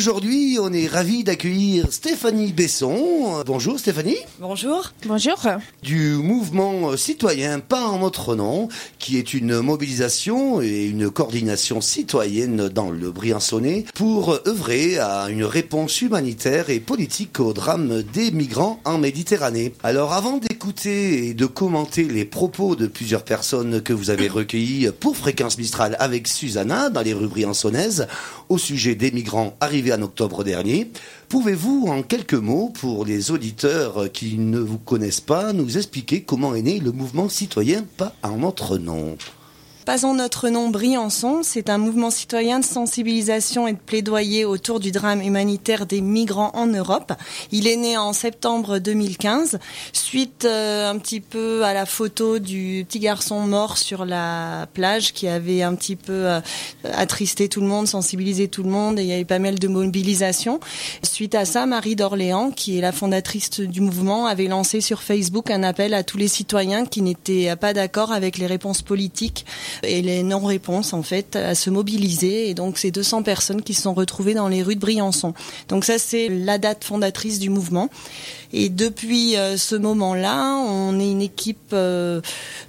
aujourd'hui, on est ravis d'accueillir Stéphanie Besson. Bonjour Stéphanie. Bonjour. Bonjour. Du mouvement citoyen Pas en notre nom, qui est une mobilisation et une coordination citoyenne dans le Briançonnais pour œuvrer à une réponse humanitaire et politique au drame des migrants en Méditerranée. Alors avant d'écouter et de commenter les propos de plusieurs personnes que vous avez recueillies pour Fréquence Mistral avec Susanna dans les rues briançonnaises au sujet des migrants arrivés en octobre dernier, pouvez-vous en quelques mots, pour les auditeurs qui ne vous connaissent pas, nous expliquer comment est né le mouvement citoyen Pas en notre nom ? Pas en notre nom Briançon, c'est un mouvement citoyen de sensibilisation et de plaidoyer autour du drame humanitaire des migrants en Europe. Il est né en septembre 2015, suite un petit peu à la photo du petit garçon mort sur la plage qui avait un petit peu attristé tout le monde, sensibilisé tout le monde, et il y avait pas mal de mobilisation. Suite à ça, Marie d'Orléans, qui est la fondatrice du mouvement, avait lancé sur Facebook un appel à tous les citoyens qui n'étaient pas d'accord avec les réponses politiques et les non-réponses, en fait, à se mobiliser. Et donc, c'est 200 personnes qui se sont retrouvées dans les rues de Briançon. Donc ça, c'est la date fondatrice du mouvement. Et depuis ce moment-là, on est une équipe de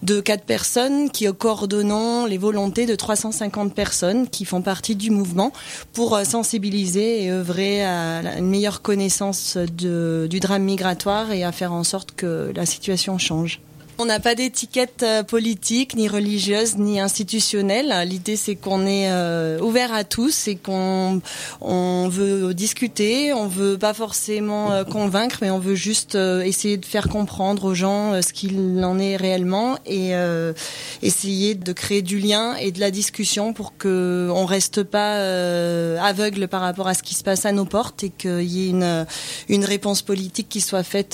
4 personnes qui coordonnons les volontés de 350 personnes qui font partie du mouvement pour sensibiliser et œuvrer à une meilleure connaissance du drame migratoire et à faire en sorte que la situation change. On n'a pas d'étiquette politique, ni religieuse, ni institutionnelle. L'idée, c'est qu'on est ouvert à tous et qu'on veut discuter. On veut pas forcément convaincre, mais on veut juste essayer de faire comprendre aux gens ce qu'il en est réellement et essayer de créer du lien et de la discussion pour que on reste pas aveugle par rapport à ce qui se passe à nos portes et qu'il y ait une réponse politique qui soit faite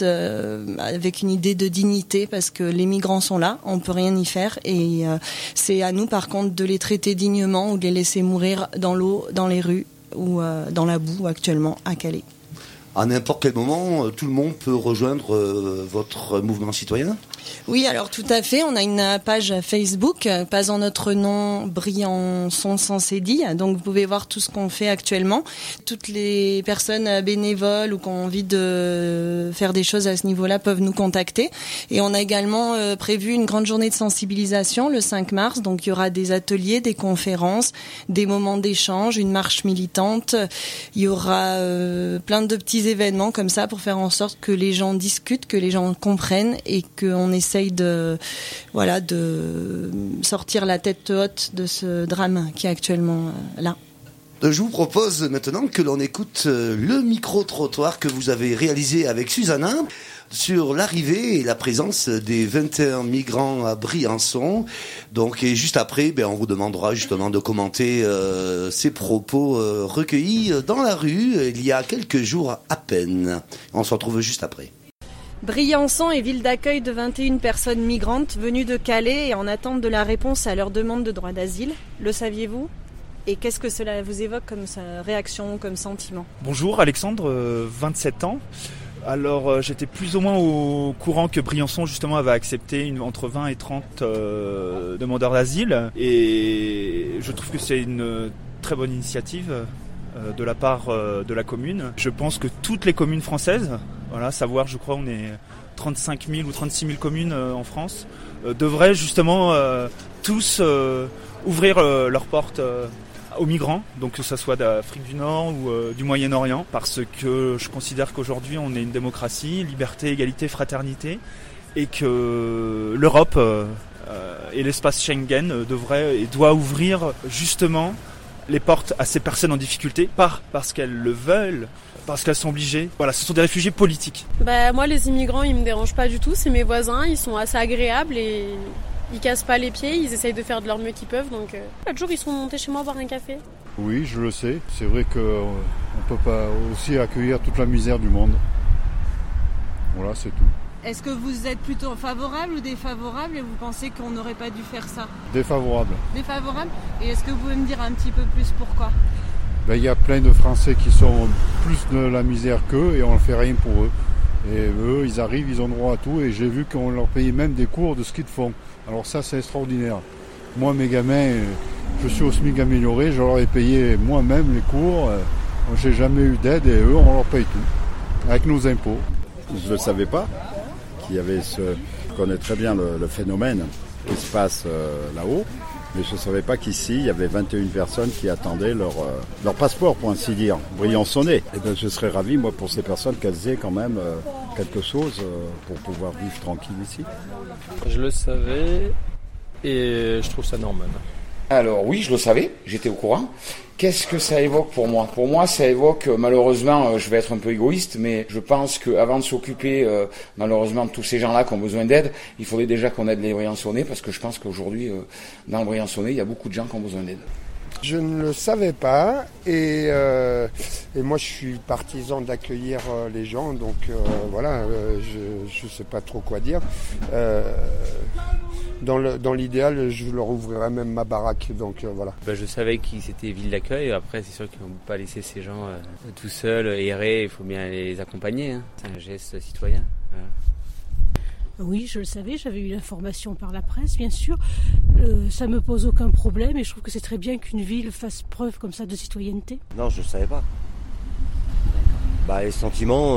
avec une idée de dignité, parce que les migrants sont là, on peut rien y faire, et c'est à nous par contre de les traiter dignement ou de les laisser mourir dans l'eau, dans les rues ou dans la boue actuellement à Calais. À n'importe quel moment, tout le monde peut rejoindre votre mouvement citoyen ? Oui, alors tout à fait. On a une page Facebook, Pas en notre nom, Briançon sans cédille. Donc vous pouvez voir tout ce qu'on fait actuellement. Toutes les personnes bénévoles ou qui ont envie de faire des choses à ce niveau-là peuvent nous contacter. Et on a également prévu une grande journée de sensibilisation le 5 mars. Donc il y aura des ateliers, des conférences, des moments d'échange, une marche militante. Il y aura plein de petits événements comme ça pour faire en sorte que les gens discutent, que les gens comprennent et qu'on essaye de sortir la tête haute de ce drame qui est actuellement là. Je vous propose maintenant que l'on écoute le micro-trottoir que vous avez réalisé avec Susanna sur l'arrivée et la présence des 21 migrants à Briançon. Donc, et juste après, on vous demandera justement de commenter ces propos recueillis dans la rue il y a quelques jours à peine. On se retrouve juste après. Briançon est ville d'accueil de 21 personnes migrantes venues de Calais et en attente de la réponse à leur demande de droit d'asile. Le saviez-vous ? Et qu'est-ce que cela vous évoque comme réaction, comme sentiment ? Bonjour, Alexandre, 27 ans. Alors j'étais plus ou moins au courant que Briançon justement avait accepté entre 20 et 30 demandeurs d'asile, et je trouve que c'est une très bonne initiative de la part de la commune. Je pense que toutes les communes françaises, savoir, je crois on est 35 000 ou 36 000 communes en France, devraient justement tous ouvrir leurs portes aux migrants, donc que ce soit d'Afrique du Nord ou du Moyen-Orient, parce que je considère qu'aujourd'hui on est une démocratie, liberté, égalité, fraternité, et que l'Europe et l'espace Schengen doit ouvrir justement les portes à ces personnes en difficulté, pas parce qu'elles le veulent, parce qu'elles sont obligées. Voilà, ce sont des réfugiés politiques. Moi, les immigrants, ils me dérangent pas du tout, c'est mes voisins, ils sont assez agréables et ils cassent pas les pieds, ils essayent de faire de leur mieux qu'ils peuvent. Donc, l'autre jour, ils sont montés chez moi boire un café. Oui, je le sais. C'est vrai qu'on peut pas aussi accueillir toute la misère du monde. Voilà, c'est tout. Est-ce que vous êtes plutôt favorable ou défavorable et vous pensez qu'on n'aurait pas dû faire ça ? Défavorable. Défavorable ? Et est-ce que vous pouvez me dire un petit peu plus pourquoi ? Y a plein de Français qui sont plus de la misère qu'eux et on ne fait rien pour eux. Et eux, ils arrivent, ils ont droit à tout, et j'ai vu qu'on leur payait même des cours de ski de fond. Alors ça, c'est extraordinaire. Moi, mes gamins, je suis au SMIC amélioré, je leur ai payé moi-même les cours, J'ai jamais eu d'aide et eux, on leur paye tout, avec nos impôts. Je ne le savais pas, qu'il y avait je connais très bien le phénomène qui se passe là-haut, mais je ne savais pas qu'ici, il y avait 21 personnes qui attendaient leur passeport, pour ainsi dire, Briançonnais. Et bien, je serais ravi, moi, pour ces personnes, qu'elles aient quand même quelque chose pour pouvoir vivre tranquille ici. Je le savais et je trouve ça normal. Alors oui, je le savais, j'étais au courant. Qu'est-ce que ça évoque pour moi ? Pour moi, ça évoque, malheureusement, je vais être un peu égoïste, mais je pense qu'avant de s'occuper, malheureusement, de tous ces gens-là qui ont besoin d'aide, il faudrait déjà qu'on aide les Briançonnais, parce que je pense qu'aujourd'hui, dans le Briançonnais, il y a beaucoup de gens qui ont besoin d'aide. Je ne le savais pas et moi je suis partisan d'accueillir les gens, donc voilà, je ne sais pas trop quoi dire. Dans l'idéal, je leur ouvrirais même ma baraque, donc voilà. Je savais que c'était ville d'accueil, après c'est sûr qu'ils ne vont pas laisser ces gens tout seuls errer, il faut bien les accompagner, hein. C'est un geste citoyen. Voilà. Oui, je le savais, j'avais eu l'information par la presse, bien sûr. Ça me pose aucun problème et je trouve que c'est très bien qu'une ville fasse preuve comme ça de citoyenneté. Non, je ne savais pas. Les sentiments,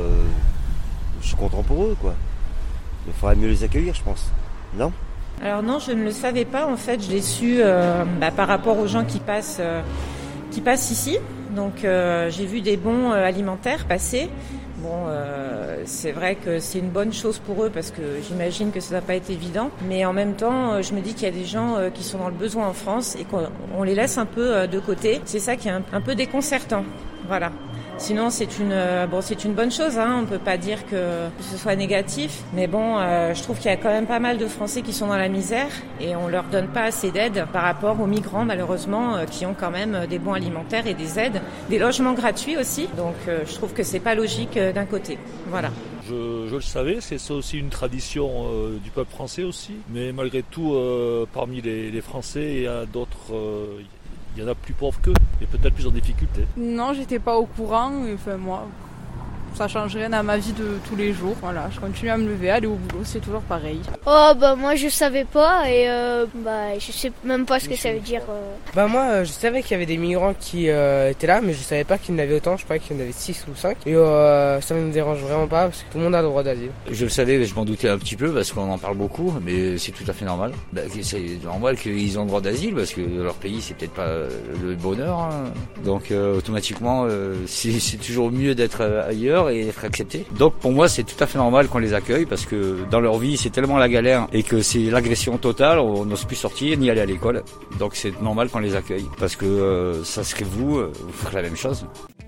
je suis content pour eux, quoi. Il faudrait mieux les accueillir, je pense. Non ? Alors non, je ne le savais pas. En fait, je l'ai su par rapport aux gens qui passent ici. Donc, j'ai vu des bons alimentaires passer. Bon, c'est vrai que c'est une bonne chose pour eux parce que j'imagine que ça ne va pas être évident. Mais en même temps, je me dis qu'il y a des gens qui sont dans le besoin en France et qu'on les laisse un peu de côté. C'est ça qui est un peu déconcertant. Voilà. Sinon, c'est une bonne chose, hein. On ne peut pas dire que ce soit négatif. Mais bon, je trouve qu'il y a quand même pas mal de Français qui sont dans la misère et on leur donne pas assez d'aide par rapport aux migrants, malheureusement, qui ont quand même des bons alimentaires et des aides, des logements gratuits aussi. Donc, je trouve que c'est pas logique d'un côté. Voilà. Je le savais, c'est ça aussi une tradition du peuple français aussi. Mais malgré tout, parmi les Français, il y a d'autres... il y en a plus pauvres qu'eux et peut-être plus en difficulté. Non, j'étais pas au courant. Enfin, moi, ça change rien à ma vie de tous les jours. Voilà, je continue à me lever, à aller au boulot, c'est toujours pareil. Moi je savais pas et je sais même pas ce que ça veut dire. Moi je savais qu'il y avait des migrants qui étaient là, mais je savais pas qu'il y en avait autant. Je croyais qu'il y en avait 6 ou 5 et ça me dérange vraiment pas parce que tout le monde a le droit d'asile. Je le savais, je m'en doutais un petit peu parce qu'on en parle beaucoup, mais c'est tout à fait normal. C'est normal qu'ils ont le droit d'asile parce que leur pays c'est peut-être pas le bonheur, hein. Donc automatiquement c'est toujours mieux d'être ailleurs et être accepté. Donc pour moi c'est tout à fait normal qu'on les accueille parce que dans leur vie c'est tellement la galère et que c'est l'agression totale, on n'ose plus sortir ni aller à l'école. Donc c'est normal qu'on les accueille parce que ça serait vous ferez la même chose.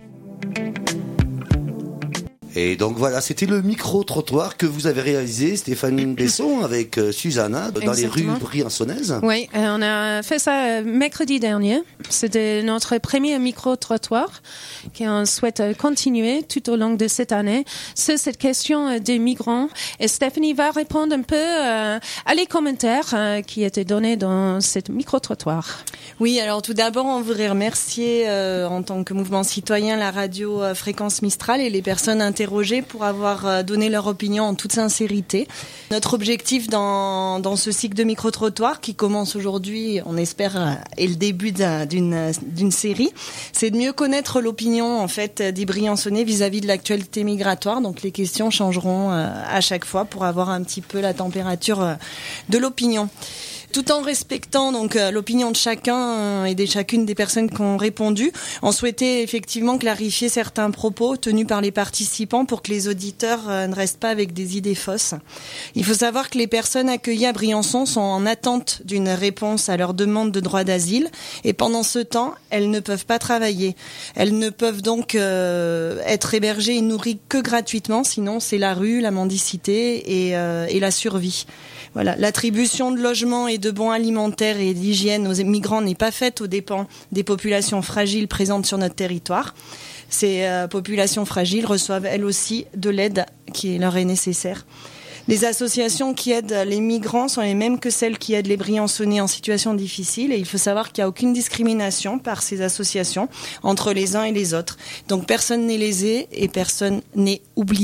Et donc voilà, c'était le micro-trottoir que vous avez réalisé, Stéphanie Besson, avec Susanna, dans les rues briançonnaises. Oui, on a fait ça mercredi dernier. C'était notre premier micro-trottoir qu'on souhaite continuer tout au long de cette année sur cette question des migrants. Et Stéphanie va répondre un peu à les commentaires qui étaient donnés dans cette micro-trottoir. Oui, alors tout d'abord, on voudrait remercier en tant que mouvement citoyen la radio Fréquence Mistral et les personnes interrogées pour avoir donné leur opinion en toute sincérité. Notre objectif dans ce cycle de micro-trottoir qui commence aujourd'hui, on espère, est le début d'une série, c'est de mieux connaître l'opinion en fait des Briançonnais vis-à-vis de l'actualité migratoire. Donc les questions changeront à chaque fois pour avoir un petit peu la température de l'opinion. Tout en respectant donc l'opinion de chacun et de chacune des personnes qui ont répondu, on souhaitait effectivement clarifier certains propos tenus par les participants pour que les auditeurs ne restent pas avec des idées fausses. Il faut savoir que les personnes accueillies à Briançon sont en attente d'une réponse à leur demande de droit d'asile et pendant ce temps, elles ne peuvent pas travailler. Elles ne peuvent donc être hébergées et nourries que gratuitement, sinon c'est la rue, la mendicité et la survie. Voilà, l'attribution de logements et de bons alimentaires et d'hygiène aux migrants n'est pas faite aux dépens des populations fragiles présentes sur notre territoire. Ces populations fragiles reçoivent elles aussi de l'aide qui leur est nécessaire. Les associations qui aident les migrants sont les mêmes que celles qui aident les Briançonnais en situation difficile et il faut savoir qu'il n'y a aucune discrimination par ces associations entre les uns et les autres. Donc personne n'est lésé et personne n'est oublié.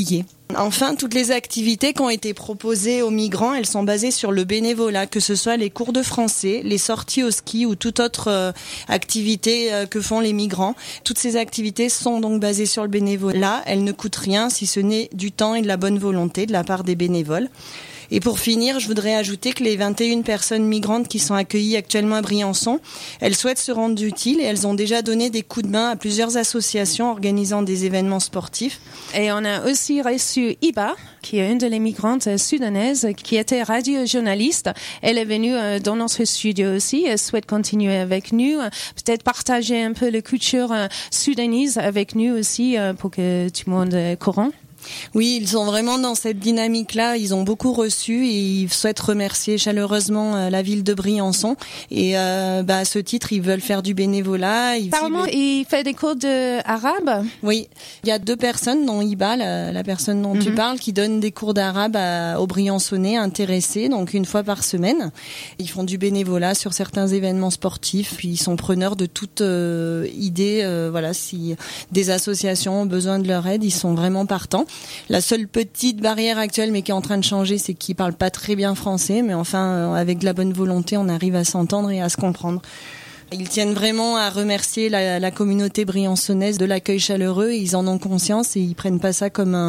Enfin, toutes les activités qui ont été proposées aux migrants, elles sont basées sur le bénévolat, que ce soit les cours de français, les sorties au ski ou toute autre activité que font les migrants. Toutes ces activités sont donc basées sur le bénévolat. Elles ne coûtent rien si ce n'est du temps et de la bonne volonté de la part des bénévoles. Et pour finir, je voudrais ajouter que les 21 personnes migrantes qui sont accueillies actuellement à Briançon, elles souhaitent se rendre utiles et elles ont déjà donné des coups de main à plusieurs associations organisant des événements sportifs. Et on a aussi reçu Iba, qui est une de les migrantes soudanaises, qui était radiojournaliste. Elle est venue dans notre studio aussi. Elle souhaite continuer avec nous, peut-être partager un peu la culture soudanise avec nous aussi pour que tout le monde est au courant. Oui, ils sont vraiment dans cette dynamique-là. Ils ont beaucoup reçu et ils souhaitent remercier chaleureusement la ville de Briançon. Et à ce titre, ils veulent faire du bénévolat. Apparemment, il fait des cours d'arabe. Oui, il y a 2 personnes, dont Iba, la personne dont tu parles, qui donne des cours d'arabe aux Briançonnais intéressés, donc une fois par semaine. Ils font du bénévolat sur certains événements sportifs. Puis ils sont preneurs de toute idée. Si des associations ont besoin de leur aide, ils sont vraiment partants. La seule petite barrière actuelle, mais qui est en train de changer, c'est qu'ils parlent pas très bien français, mais enfin, avec de la bonne volonté, on arrive à s'entendre et à se comprendre. Ils tiennent vraiment à remercier la communauté briançonnaise de l'accueil chaleureux. Ils en ont conscience et ils prennent pas ça comme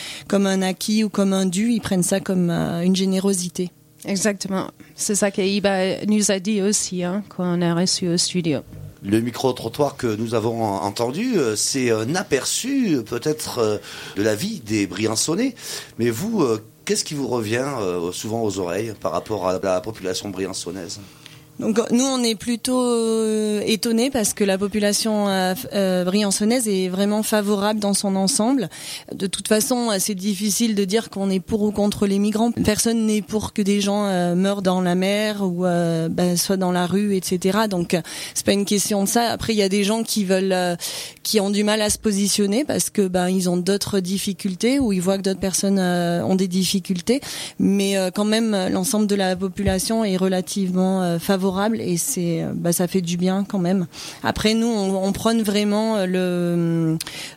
un acquis ou comme un dû. Ils prennent ça comme une générosité. Exactement. C'est ça qu'Iba nous a dit aussi, quand on a reçu au studio. Le micro-trottoir que nous avons entendu, c'est un aperçu peut-être de la vie des Briançonnais. Mais vous, qu'est-ce qui vous revient souvent aux oreilles par rapport à la population briançonnaise ? Donc nous on est plutôt étonnés parce que la population briançonnaise est vraiment favorable dans son ensemble. De toute façon, c'est difficile de dire qu'on est pour ou contre les migrants. Personne n'est pour que des gens meurent dans la mer ou soient dans la rue, etc. Donc c'est pas une question de ça. Après il y a des gens qui ont du mal à se positionner parce que ils ont d'autres difficultés ou ils voient que d'autres personnes ont des difficultés. Mais quand même l'ensemble de la population est relativement favorable et ça fait du bien quand même. Après nous on prône vraiment le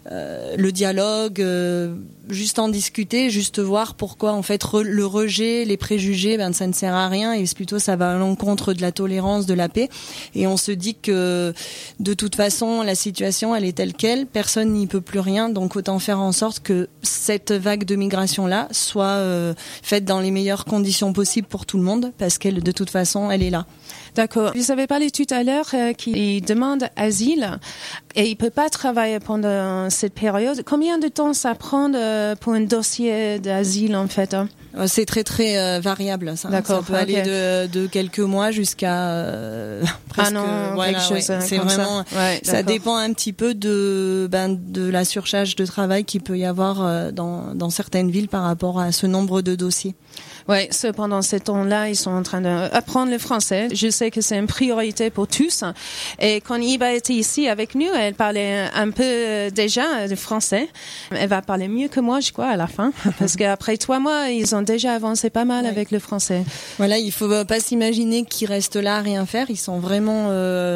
dialogue, juste en discuter, juste voir pourquoi en fait le rejet, les préjugés, ça ne sert à rien et plutôt ça va à l'encontre de la tolérance, de la paix. Et on se dit que de toute façon la situation elle est telle quelle, personne n'y peut plus rien, donc autant faire en sorte que cette vague de migration là soit faite dans les meilleures conditions possibles pour tout le monde parce qu'elle de toute façon elle est là. D'accord. Vous avez parlé tout à l'heure qu'il demande asile et il peut pas travailler pendant cette période. Combien de temps ça prend pour un dossier d'asile en fait? C'est très très variable. Ça. D'accord. Ça peut aller de quelques mois jusqu'à presque. Quelque chose. C'est vraiment. Ça dépend un petit peu de la surcharge de travail qu'il peut y avoir dans certaines villes par rapport à ce nombre de dossiers. Ouais, pendant ces temps-là, ils sont en train d'apprendre le français. Je sais que c'est une priorité pour tous. Et quand Iba était ici avec nous, elle parlait un peu déjà de français. Elle va parler mieux que moi, je crois, à la fin. Parce qu'après 3 mois, ils ont déjà avancé pas mal avec le français. Voilà, il faut pas s'imaginer qu'ils restent là à rien faire. Ils sont vraiment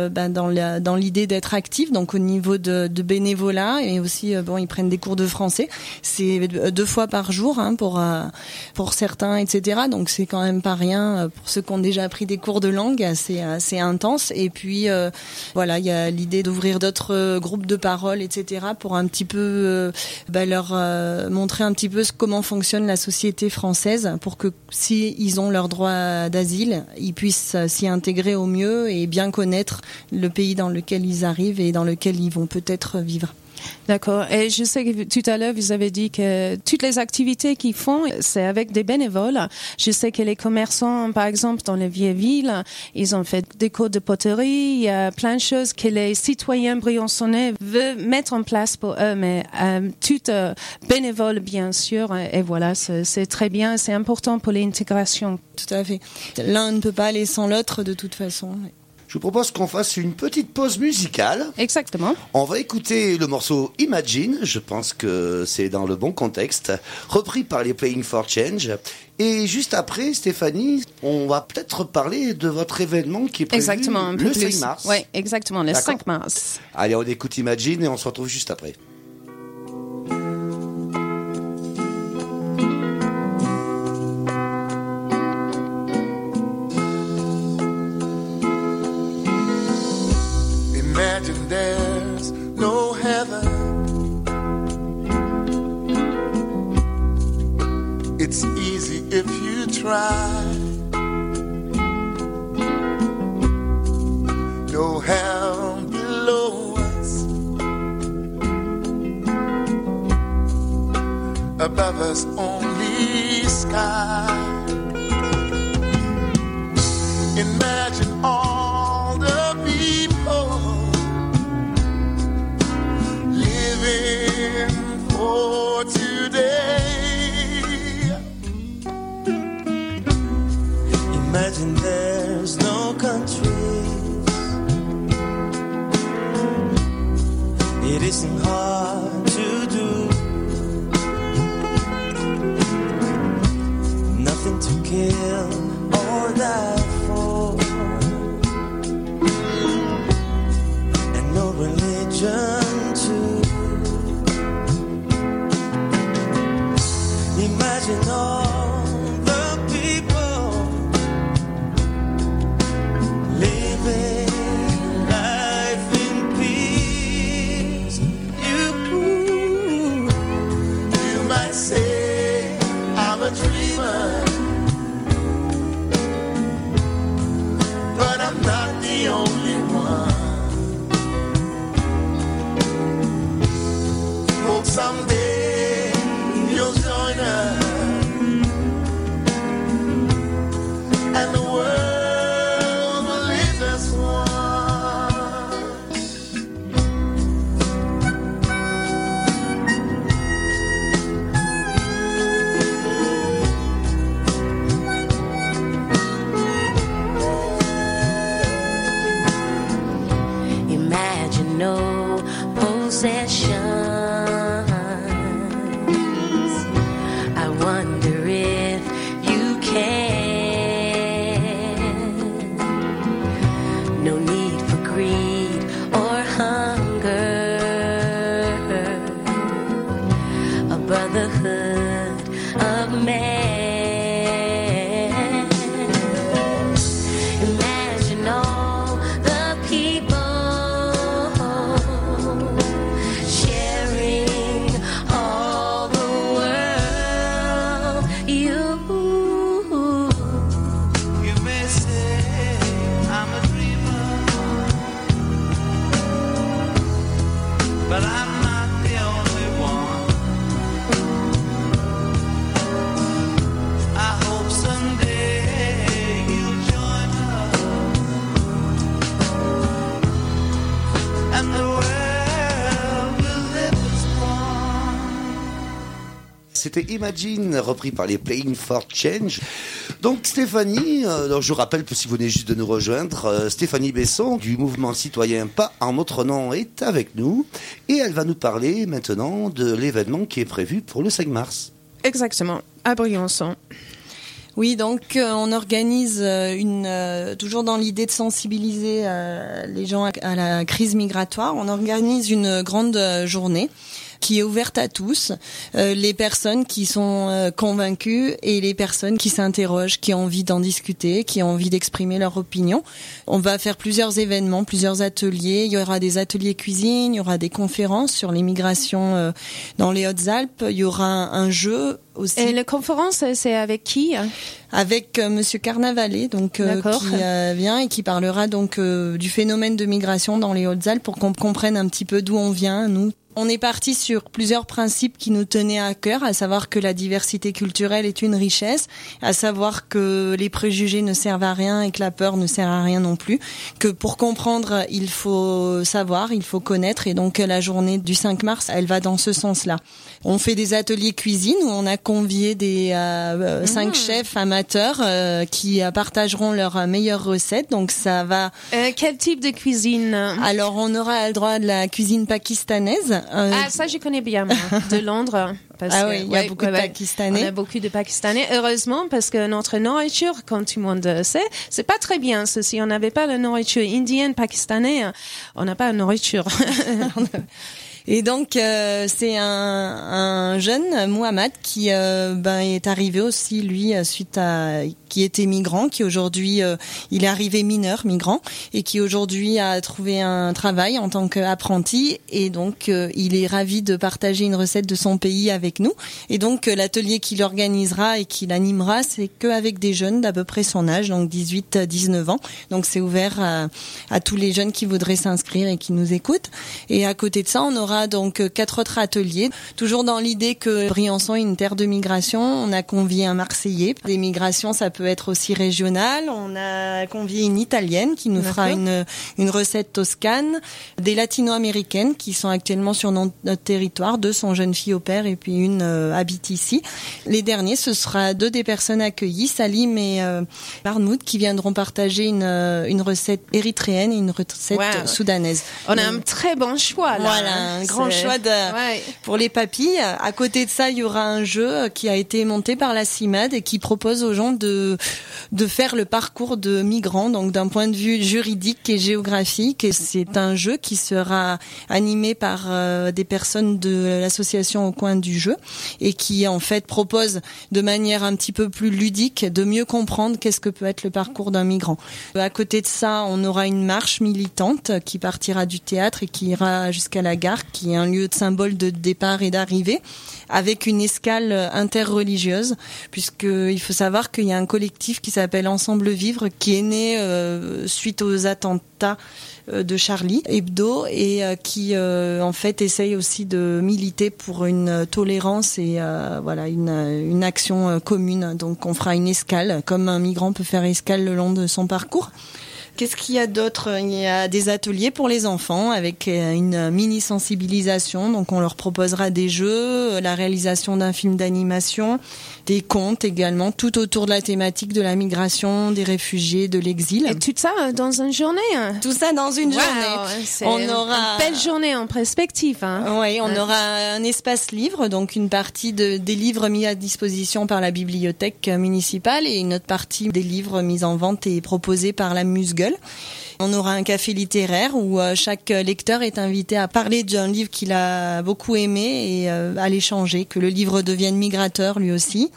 dans l'idée d'être actifs. Donc au niveau de bénévolat et aussi, ils prennent des cours de français. C'est 2 fois par jour pour certains, etc. Donc c'est quand même pas rien pour ceux qui ont déjà pris des cours de langue, assez intense. Et puis il y a l'idée d'ouvrir d'autres groupes de parole, etc. pour un petit peu leur montrer un petit peu comment fonctionne la société française, pour que si ils ont leur droit d'asile, ils puissent s'y intégrer au mieux et bien connaître le pays dans lequel ils arrivent et dans lequel ils vont peut-être vivre. D'accord. Et je sais que tout à l'heure, vous avez dit que toutes les activités qu'ils font, c'est avec des bénévoles. Je sais que les commerçants, par exemple, dans les vieilles villes, ils ont fait des cours de poterie. Il y a plein de choses que les citoyens briançonnais veulent mettre en place pour eux, mais tout bénévole, bien sûr. Et voilà, c'est très bien. C'est important pour l'intégration. Tout à fait. L'un ne peut pas aller sans l'autre, de toute façon. Je vous propose qu'on fasse une petite pause musicale. Exactement. On va écouter le morceau Imagine, je pense que c'est dans le bon contexte, repris par les Playing for Change. Et juste après, Stéphanie, on va peut-être parler de votre événement qui est prévu le 5 mars. Oui, exactement, le 5 mars. Allez, on écoute Imagine et on se retrouve juste après. ride. No hell below us, above us only sky. Imagine all the people living for today. Imagine there's no countries. It isn't hard to do. Nothing to kill or die for, and no religion too. Imagine all the people living life in peace. You might say I'm a dreamer, but I'm not the only one. Hope someday you'll join us, and the world will live as one. Imagine no possessions. I wonder if you can. No need for greed or hunger. A brotherhood of man. Imagine all the people sharing all the world. You may say I'm a dreamer, but I'm not the only one. I hope someday you'll join us, and the world will live as one. C'était Imagine, repris par les Playing for Change. Donc Stéphanie, donc je vous rappelle que si vous venez juste de nous rejoindre, Stéphanie Besson du mouvement citoyen Pas en notre nom est avec nous et elle va nous parler maintenant de l'événement qui est prévu pour le 5 mars. Exactement, à Briançon. Oui, donc on organise toujours dans l'idée de sensibiliser les gens à la crise migratoire, on organise une grande journée qui est ouverte à tous, les personnes qui sont convaincues et les personnes qui s'interrogent, qui ont envie d'en discuter, qui ont envie d'exprimer leur opinion. On va faire plusieurs événements, plusieurs ateliers. Il y aura des ateliers cuisine, il y aura des conférences sur l'immigration dans les Hautes-Alpes. Il y aura un jeu aussi. Et la conférence, c'est avec qui? Avec Monsieur Carnavalet, donc qui vient et qui parlera donc du phénomène de migration dans les Hautes-Alpes pour qu'on comprenne un petit peu d'où on vient, nous. On est parti sur plusieurs principes qui nous tenaient à cœur, à savoir que la diversité culturelle est une richesse, à savoir que les préjugés ne servent à rien et que la peur ne sert à rien non plus, que pour comprendre, il faut savoir, il faut connaître, et donc la journée du 5 mars, elle va dans ce sens-là. On fait des ateliers cuisine où on a convié des 5 chefs amateurs qui partageront leurs meilleures recettes, donc ça va... Quel type de cuisine? Alors on aura le droit de la cuisine pakistanaise. Ça je connais bien, moi, de Londres. Parce oui, il y a beaucoup de Pakistanais. On a beaucoup de Pakistanais, heureusement, parce que notre nourriture, comme tout le monde sait, c'est pas très bien. Si on n'avait pas la nourriture indienne, pakistanaise, on n'a pas de nourriture. Et donc c'est un jeune Mohamed qui est arrivé aussi lui suite à qui était migrant, qui aujourd'hui, il est arrivé migrant, et qui aujourd'hui a trouvé un travail en tant qu'apprenti, et donc il est ravi de partager une recette de son pays avec nous. Et donc l'atelier qu'il organisera et qu'il animera, c'est qu'avec des jeunes d'à peu près son âge, donc 18-19 ans. Donc c'est ouvert à tous les jeunes qui voudraient s'inscrire et qui nous écoutent. Et à côté de ça, on aura donc 4 autres ateliers, toujours dans l'idée que Briançon est une terre de migration. On a convié un Marseillais. Des migrations, ça peut être aussi régional. On a convié une Italienne qui nous fera une recette toscane, des Latino-américaines qui sont actuellement sur notre territoire. 2 sont jeunes filles au pair et puis une habite ici. Les derniers, ce sera 2 des personnes accueillies, Salim et Arnoud, qui viendront partager une recette érythréenne et une recette soudanaise. On a un très bon choix là. Voilà, un grand choix pour les papilles. À côté de ça, il y aura un jeu qui a été monté par la CIMAD et qui propose aux gens de faire le parcours de migrants, donc d'un point de vue juridique et géographique. Et c'est un jeu qui sera animé par des personnes de l'association Au Coin du Jeu et qui en fait propose de manière un petit peu plus ludique de mieux comprendre qu'est-ce que peut être le parcours d'un migrant. À côté de ça, on aura une marche militante qui partira du théâtre et qui ira jusqu'à la gare, qui est un lieu de symbole de départ et d'arrivée, avec une escale interreligieuse, puisqu'il faut savoir qu'il y a un collectif qui s'appelle Ensemble Vivre, qui est né suite aux attentats de Charlie Hebdo et qui en fait essaye aussi de militer pour une tolérance et une action commune. Donc on fera une escale, comme un migrant peut faire escale le long de son parcours. Qu'est-ce qu'il y a d'autre ? Il y a des ateliers pour les enfants avec une mini sensibilisation. Donc on leur proposera des jeux, la réalisation d'un film d'animation, des contes également, tout autour de la thématique de la migration, des réfugiés, de l'exil. Et tout ça dans une journée. Tout ça dans une journée. C'est une belle journée en perspective. Oui, on aura un espace livre, donc une partie des livres mis à disposition par la bibliothèque municipale et une autre partie des livres mis en vente et proposés par la Musgueule. On aura un café littéraire où chaque lecteur est invité à parler d'un livre qu'il a beaucoup aimé et à l'échanger, que le livre devienne migrateur lui aussi.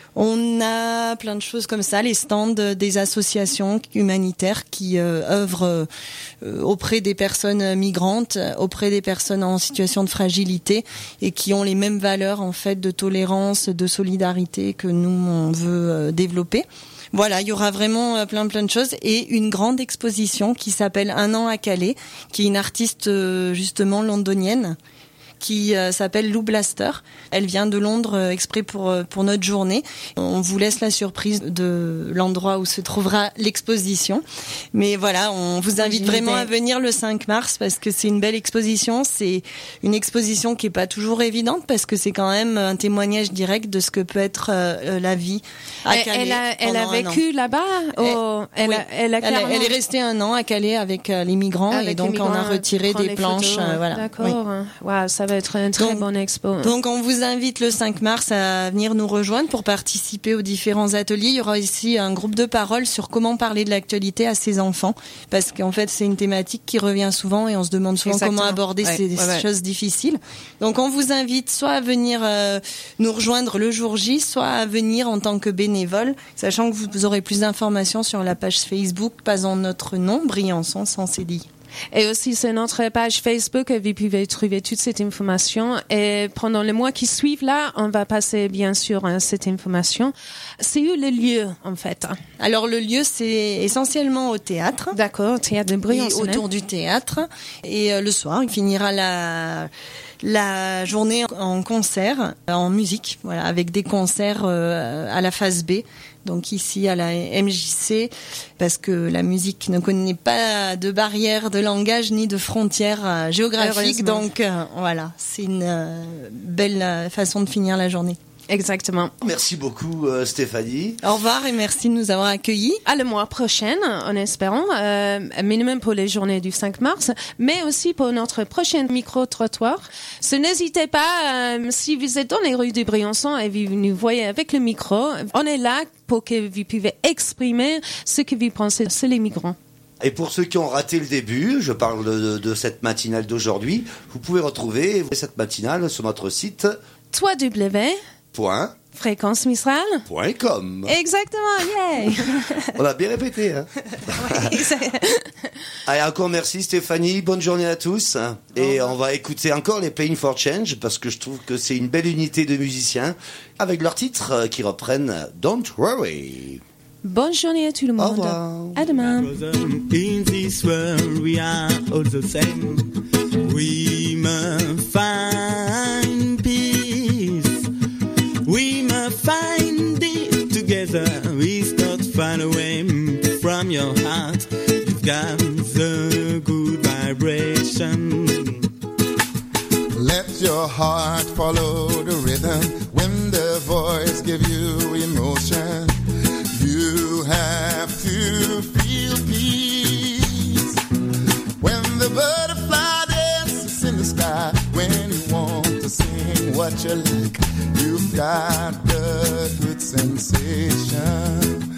On a plein de choses comme ça, les stands des associations humanitaires qui œuvrent auprès des personnes migrantes, auprès des personnes en situation de fragilité et qui ont les mêmes valeurs en fait de tolérance, de solidarité que nous on veut développer. Voilà, il y aura vraiment plein de choses et une grande exposition qui s'appelle Un an à Calais, qui est une artiste justement londonienne qui s'appelle Lou Blaster. Elle vient de Londres exprès pour notre journée. On vous laisse la surprise de l'endroit où se trouvera l'exposition. Mais voilà, on vous invite vraiment à venir le 5 mars parce que c'est une belle exposition. C'est une exposition qui est pas toujours évidente parce que c'est quand même un témoignage direct de ce que peut être la vie à Calais. Elle a vécu là-bas. Elle est restée 1 an à Calais avec les migrants et donc on a retiré des planches. Voilà. D'accord. Oui. Wow, ça va être une très bonne expo. Donc on vous invite le 5 mars à venir nous rejoindre pour participer aux différents ateliers. Il y aura ici un groupe de parole sur comment parler de l'actualité à ses enfants parce qu'en fait c'est une thématique qui revient souvent et on se demande souvent comment aborder ces choses difficiles. Donc on vous invite soit à venir nous rejoindre le jour J, soit à venir en tant que bénévole, sachant que vous aurez plus d'informations sur la page Facebook, pas en notre nom, Briançon sans CDI. Et aussi sur notre page Facebook, vous pouvez trouver toute cette information. Et pendant les mois qui suivent là, on va passer bien sûr cette information. C'est où le lieu en fait? Alors le lieu, c'est essentiellement au théâtre. D'accord, théâtre de Briançon. Autour du théâtre. Et le soir, il finira la journée en concert, en musique, voilà, avec des concerts à la phase B. Donc ici à la MJC, parce que la musique ne connaît pas de barrières de langage ni de frontières géographiques. Donc voilà, c'est une belle façon de finir la journée. Exactement. Merci beaucoup Stéphanie. Au revoir et merci de nous avoir accueillis. À le mois prochain, en espérant, minimum pour les journées du 5 mars, mais aussi pour notre prochain micro-trottoir. N'hésitez pas, si vous êtes dans les rues de Briançon et vous nous voyez avec le micro, on est là pour que vous puissiez exprimer ce que vous pensez sur les migrants. Et pour ceux qui ont raté le début, je parle de cette matinale d'aujourd'hui, vous pouvez retrouver cette matinale sur notre site fréquencemisrale.com. Exactement, yay. On a bien répété, hein. Allez, encore merci Stéphanie, bonne journée à tous. Et on va écouter encore les Playing for Change parce que je trouve que c'est une belle unité de musiciens avec leurs titres qui reprennent Don't Worry. Bonne journée à tout le monde. Au revoir. À demain. In this world we are all the same. We must find peace. We must find it together. We start far away from your heart. You've got the good vibration. Let your heart follow the rhythm. When the voice gives you emotion, you have to feel peace. When the butterfly dances in the sky, when you want to sing what you like, you've got the good sensation.